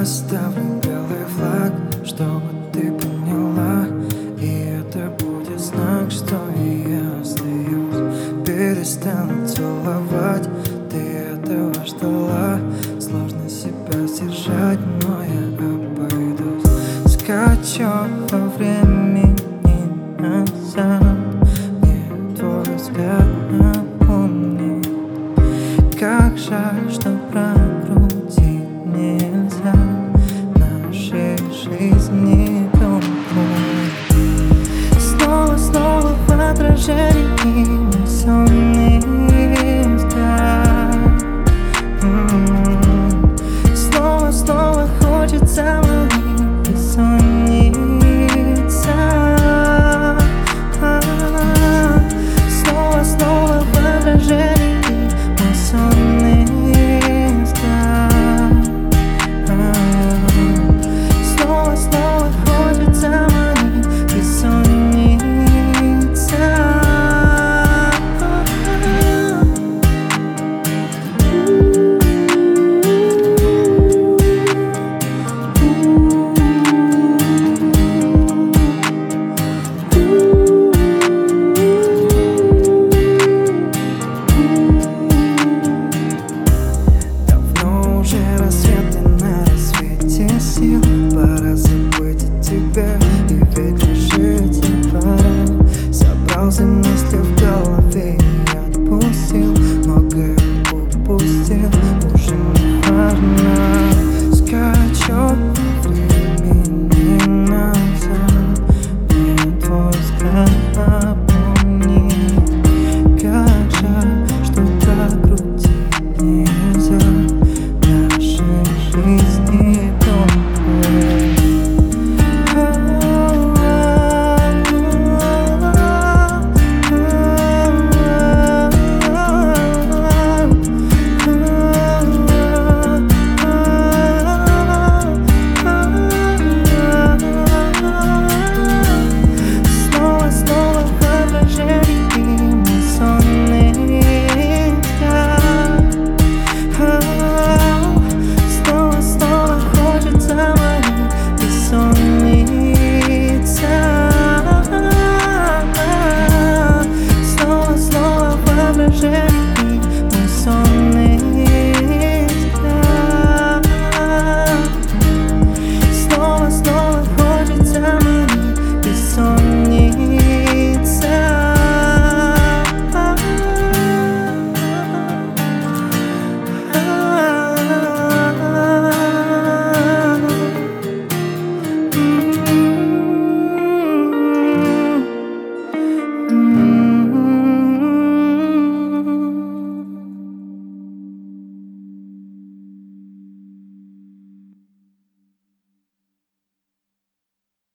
Оставлю белый флаг, чтобы ты поняла, и это будет знак, что и я остаюсь. Перестану целовать, ты этого ждала. Сложно себя сдержать, но я обойдусь. Скачок во времени назад, мне твой взгляд напомнит. Как жаль, что прокрутить нельзя нашей жизни. Снова в отражении